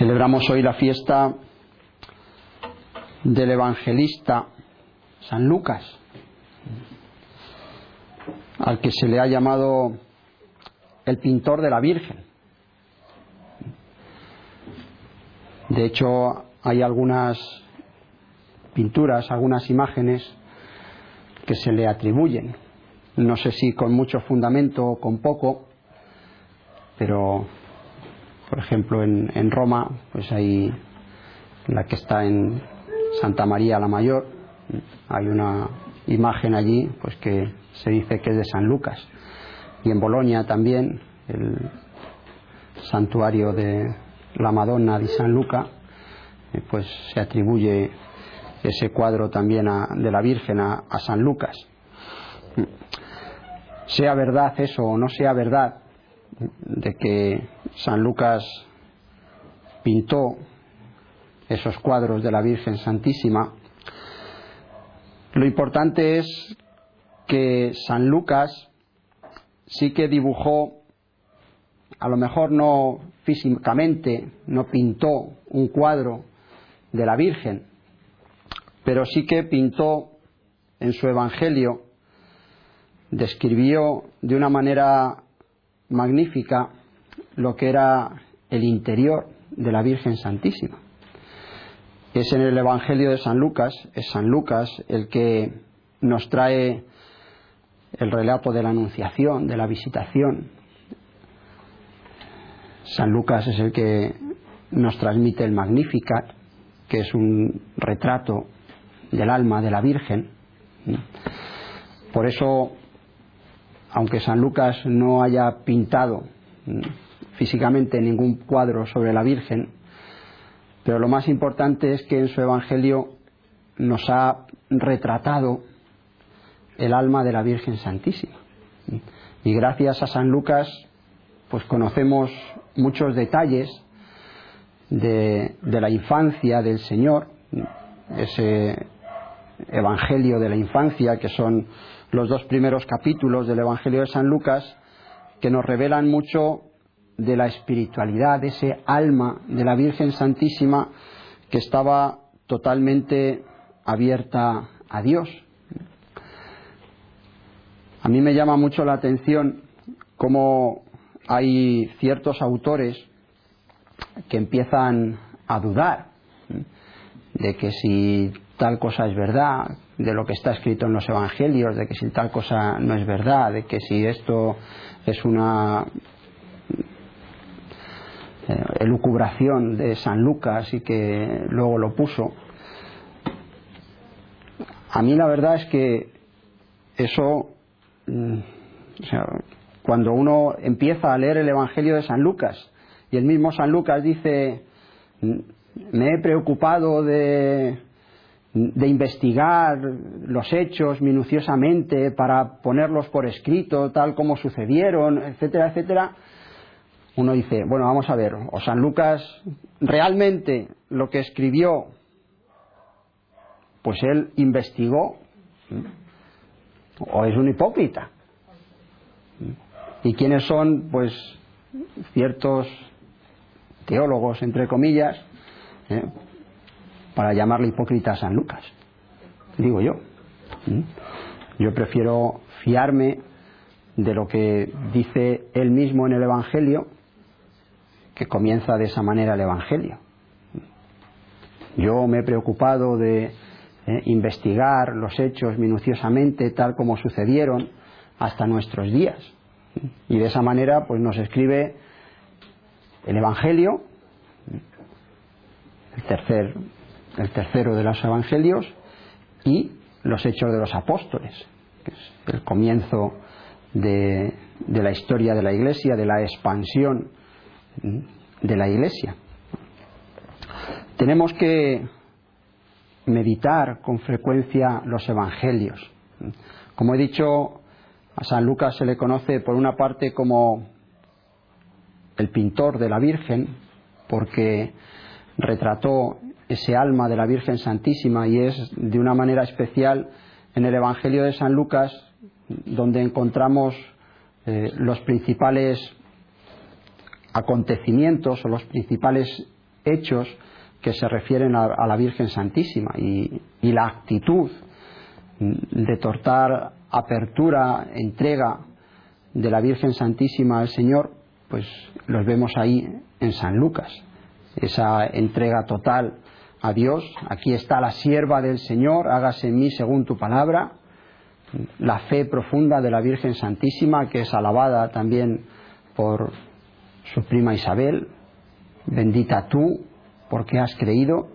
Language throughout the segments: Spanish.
Celebramos hoy la fiesta del evangelista San Lucas, al que se le ha llamado el pintor de la Virgen. De hecho, hay algunas pinturas, algunas imágenes que se le atribuyen. No sé si con mucho fundamento o con poco, pero por ejemplo en Roma pues hay la que está en Santa María la Mayor, hay una imagen allí pues que se dice que es de San Lucas, y en Bolonia también el santuario de la Madonna di San Luca, pues se atribuye ese cuadro también de la Virgen a San Lucas. Sea verdad eso o no sea verdad de que San Lucas pintó esos cuadros de la Virgen Santísima, lo importante es que San Lucas sí que dibujó, a lo mejor no físicamente, no pintó un cuadro de la Virgen, pero sí que pintó en su Evangelio, describió de una manera magnífica lo que era el interior de la Virgen Santísima. Es en el Evangelio de San Lucas, es San Lucas el que nos trae el relato de la Anunciación, de la visitación. San Lucas es el que nos transmite el Magnificat, que es un retrato del alma de la Virgen. Por eso, aunque San Lucas no haya pintado físicamente ningún cuadro sobre la Virgen, pero lo más importante es que en su Evangelio nos ha retratado el alma de la Virgen Santísima. Y gracias a San Lucas pues conocemos muchos detalles de la infancia del Señor, ese Evangelio de la infancia, que son los dos primeros capítulos del Evangelio de San Lucas, que nos revelan mucho de la espiritualidad, de ese alma de la Virgen Santísima que estaba totalmente abierta a Dios. A mí me llama mucho la atención cómo hay ciertos autores que empiezan a dudar de que si tal cosa es verdad, de lo que está escrito en los evangelios, de que si tal cosa no es verdad, de que si esto es una elucubración de San Lucas y que luego lo puso. A mí la verdad es que eso, cuando uno empieza a leer el Evangelio de San Lucas y el mismo San Lucas dice: me he preocupado de investigar los hechos minuciosamente para ponerlos por escrito tal como sucedieron, etcétera, etcétera, uno dice, bueno, vamos a ver, o San Lucas realmente lo que escribió pues él investigó, o es un hipócrita. ¿Y quiénes son pues ciertos teólogos, entre comillas, para llamarle hipócrita a San Lucas? Digo yo. Yo prefiero fiarme de lo que dice él mismo en el Evangelio, que comienza de esa manera el Evangelio. Yo me he preocupado de investigar los hechos minuciosamente tal como sucedieron hasta nuestros días. Y de esa manera pues nos escribe el Evangelio, el tercero de los Evangelios, y los Hechos de los Apóstoles, que es el comienzo de la historia de la Iglesia, de la expansión de la Iglesia. Tenemos que meditar con frecuencia los Evangelios. Como he dicho, a San Lucas se le conoce por una parte como el pintor de la Virgen, porque retrató ese alma de la Virgen Santísima, y es de una manera especial en el Evangelio de San Lucas donde encontramos los principales acontecimientos o los principales hechos que se refieren a la Virgen Santísima, y la actitud de total apertura, entrega de la Virgen Santísima al Señor, pues los vemos ahí en San Lucas. Esa entrega total a Dios: aquí está la sierva del Señor, hágase en mí según tu palabra. La fe profunda de la Virgen Santísima, que es alabada también por su prima Isabel: bendita tú porque has creído.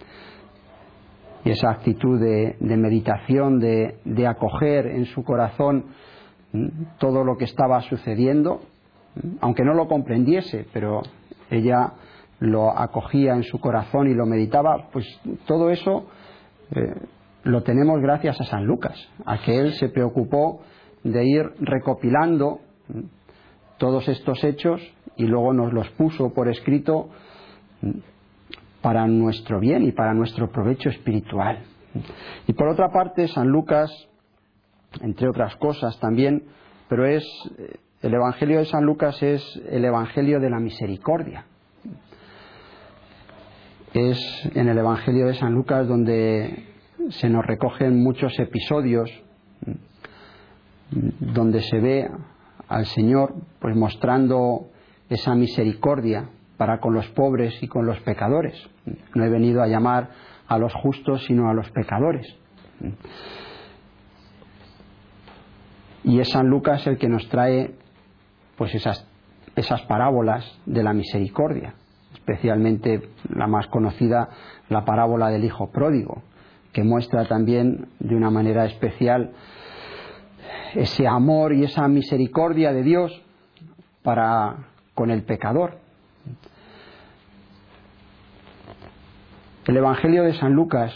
Y esa actitud de meditación, de acoger en su corazón todo lo que estaba sucediendo, aunque no lo comprendiese, pero ella lo acogía en su corazón y lo meditaba. Pues todo eso lo tenemos gracias a San Lucas, a que él se preocupó de ir recopilando todos estos hechos y luego nos los puso por escrito para nuestro bien y para nuestro provecho espiritual. Y por otra parte, San Lucas, entre otras cosas también, pero el Evangelio de San Lucas es el Evangelio de la misericordia. Es en el Evangelio de San Lucas donde se nos recogen muchos episodios donde se ve al Señor pues mostrando esa misericordia para con los pobres y con los pecadores. No he venido a llamar a los justos sino a los pecadores. Y es San Lucas el que nos trae pues esas parábolas de la misericordia, especialmente la más conocida, la parábola del hijo pródigo, que muestra también de una manera especial ese amor y esa misericordia de Dios para con el pecador. El Evangelio de San Lucas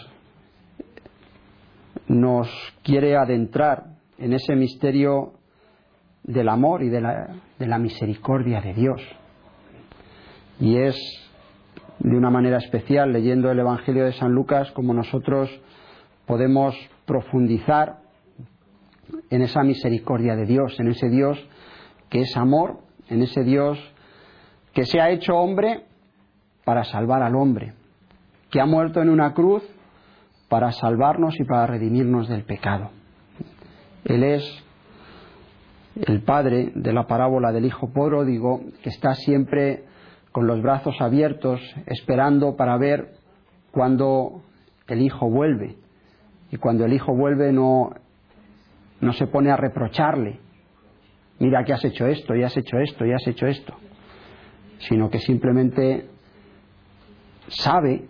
nos quiere adentrar en ese misterio del amor y de la misericordia de Dios. Y es de una manera especial, leyendo el Evangelio de San Lucas, como nosotros podemos profundizar en esa misericordia de Dios, en ese Dios que es amor, en ese Dios que se ha hecho hombre para salvar al hombre, que ha muerto en una cruz para salvarnos y para redimirnos del pecado. Él es el padre de la parábola del hijo pródigo, que está siempre con los brazos abiertos, esperando para ver cuando el hijo vuelve. Y cuando el hijo vuelve no se pone a reprocharle: mira que has hecho esto, y has hecho esto, y has hecho esto, sino que simplemente sabe,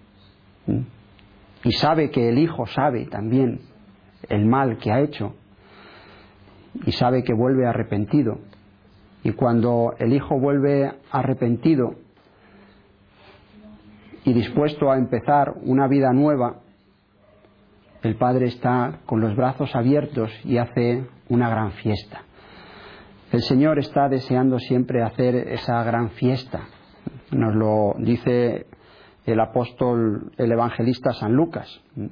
y sabe que el hijo sabe también el mal que ha hecho, y sabe que vuelve arrepentido. Y cuando el hijo vuelve arrepentido y dispuesto a empezar una vida nueva, el padre está con los brazos abiertos y hace una gran fiesta. El Señor está deseando siempre hacer esa gran fiesta. Nos lo dice el apóstol, el evangelista San Lucas.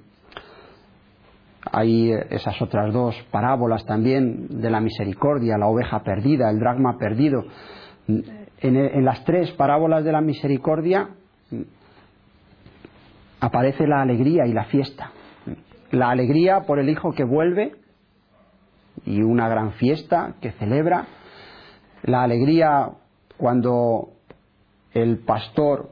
Hay esas otras dos parábolas también de la misericordia: la oveja perdida, el dracma perdido. En las tres parábolas de la misericordia aparece la alegría y la fiesta. La alegría por el hijo que vuelve y una gran fiesta que celebra. La alegría cuando el pastor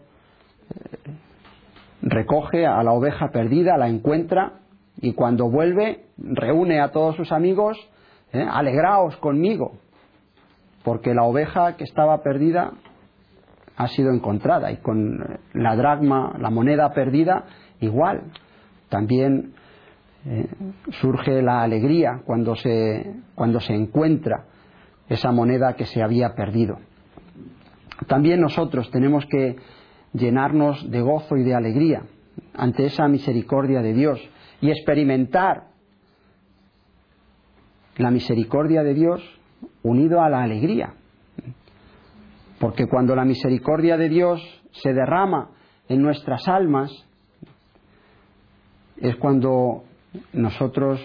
recoge a la oveja perdida, la encuentra, y cuando vuelve reúne a todos sus amigos: alegraos conmigo, porque la oveja que estaba perdida ha sido encontrada. Y con la dracma, la moneda perdida, igual. También surge la alegría cuando se encuentra esa moneda que se había perdido. También nosotros tenemos que llenarnos de gozo y de alegría ante esa misericordia de Dios y experimentar la misericordia de Dios unido a la alegría. Porque cuando la misericordia de Dios se derrama en nuestras almas, es cuando nosotros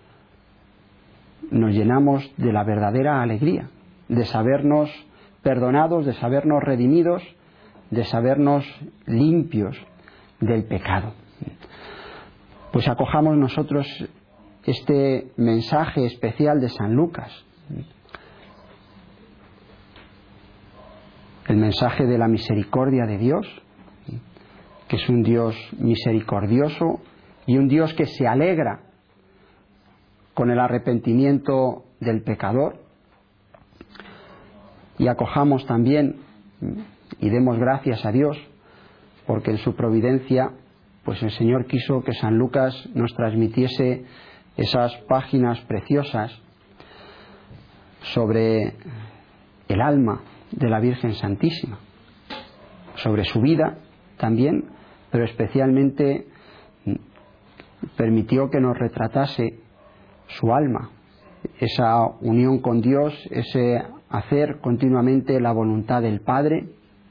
nos llenamos de la verdadera alegría, de sabernos perdonados, de sabernos redimidos, de sabernos limpios del pecado. Pues acojamos nosotros este mensaje especial de San Lucas, el mensaje de la misericordia de Dios, que es un Dios misericordioso y un Dios que se alegra con el arrepentimiento del pecador. Y acojamos también y demos gracias a Dios porque en su providencia pues el Señor quiso que San Lucas nos transmitiese esas páginas preciosas sobre el alma de la Virgen Santísima, sobre su vida también, pero especialmente permitió que nos retratase su alma, esa unión con Dios, ese hacer continuamente la voluntad del Padre,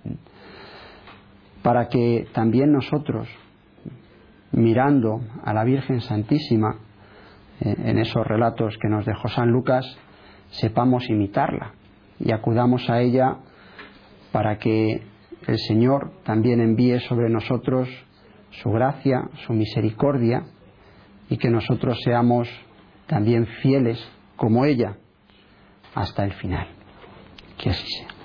para que también nosotros, mirando a la Virgen Santísima en esos relatos que nos dejó San Lucas, sepamos imitarla y acudamos a ella para que el Señor también envíe sobre nosotros su gracia, su misericordia, y que nosotros seamos también fieles como ella hasta el final. Que así sea.